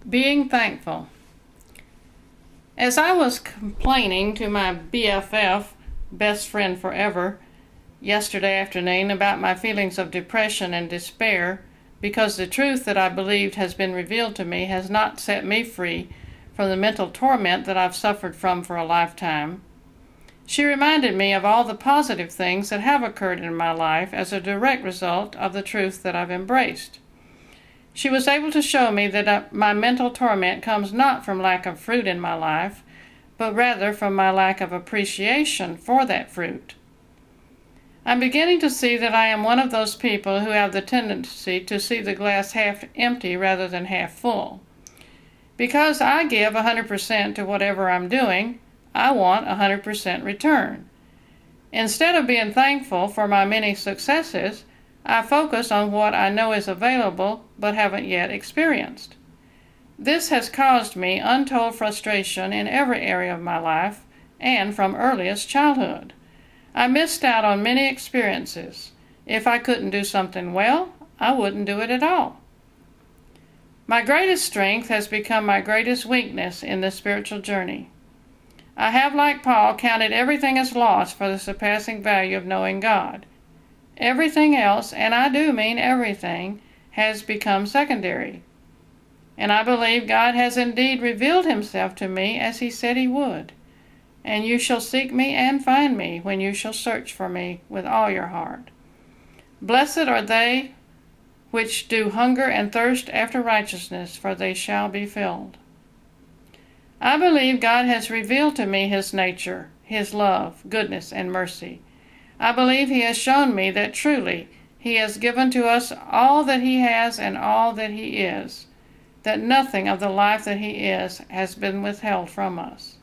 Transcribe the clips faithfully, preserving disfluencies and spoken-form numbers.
Being thankful. As I was complaining to my B F F, best friend forever, yesterday afternoon about my feelings of depression and despair because the truth that I believed has been revealed to me has not set me free from the mental torment that I've suffered from for a lifetime, she reminded me of all the positive things that have occurred in my life as a direct result of the truth that I've embraced. She was able to show me that my mental torment comes not from lack of fruit in my life, but rather from my lack of appreciation for that fruit. I'm beginning to see that I am one of those people who have the tendency to see the glass half empty rather than half full. Because I give one hundred percent to whatever I'm doing, I want one hundred percent return. Instead of being thankful for my many successes, I focus on what I know is available but haven't yet experienced. This has caused me untold frustration in every area of my life and from earliest childhood. I missed out on many experiences. If I couldn't do something well, I wouldn't do it at all. My greatest strength has become my greatest weakness in this spiritual journey. I have, like Paul, counted everything as loss for the surpassing value of knowing God. Everything else, and I do mean everything, has become secondary. And I believe God has indeed revealed himself to me as he said he would. And you shall seek me and find me when you shall search for me with all your heart. Blessed are they which do hunger and thirst after righteousness, for they shall be filled. I believe God has revealed to me his nature, his love, goodness, and mercy. I believe he has shown me that truly he has given to us all that he has and all that he is, that nothing of the life that he is has been withheld from us.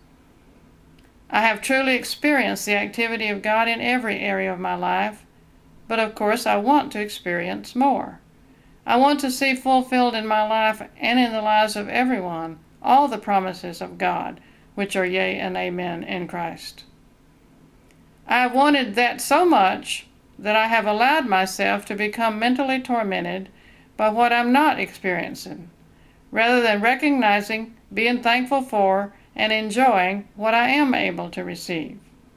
I have truly experienced the activity of God in every area of my life, but of course I want to experience more. I want to see fulfilled in my life and in the lives of everyone all the promises of God, which are yea and amen in Christ. I have wanted that so much that I have allowed myself to become mentally tormented by what I'm not experiencing, rather than recognizing, being thankful for, and enjoying what I am able to receive.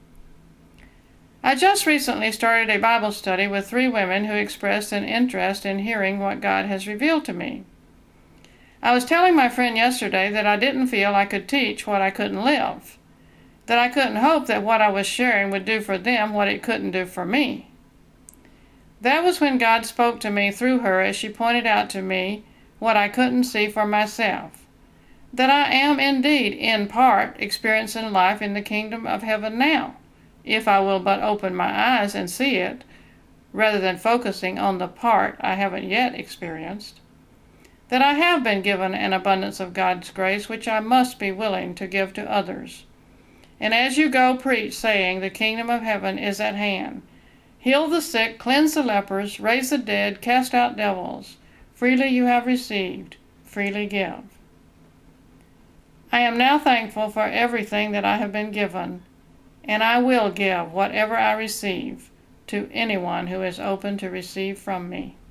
I just recently started a Bible study with three women who expressed an interest in hearing what God has revealed to me. I was telling my friend yesterday that I didn't feel I could teach what I couldn't live, that I couldn't hope that what I was sharing would do for them what it couldn't do for me. That was when God spoke to me through her as she pointed out to me what I couldn't see for myself, that I am indeed, in part, experiencing life in the kingdom of heaven now, if I will but open my eyes and see it, rather than focusing on the part I haven't yet experienced, that I have been given an abundance of God's grace which I must be willing to give to others. And as you go, preach, saying, the kingdom of heaven is at hand. Heal the sick, cleanse the lepers, raise the dead, cast out devils. Freely you have received, freely give. I am now thankful for everything that I have been given, and I will give whatever I receive to anyone who is open to receive from me.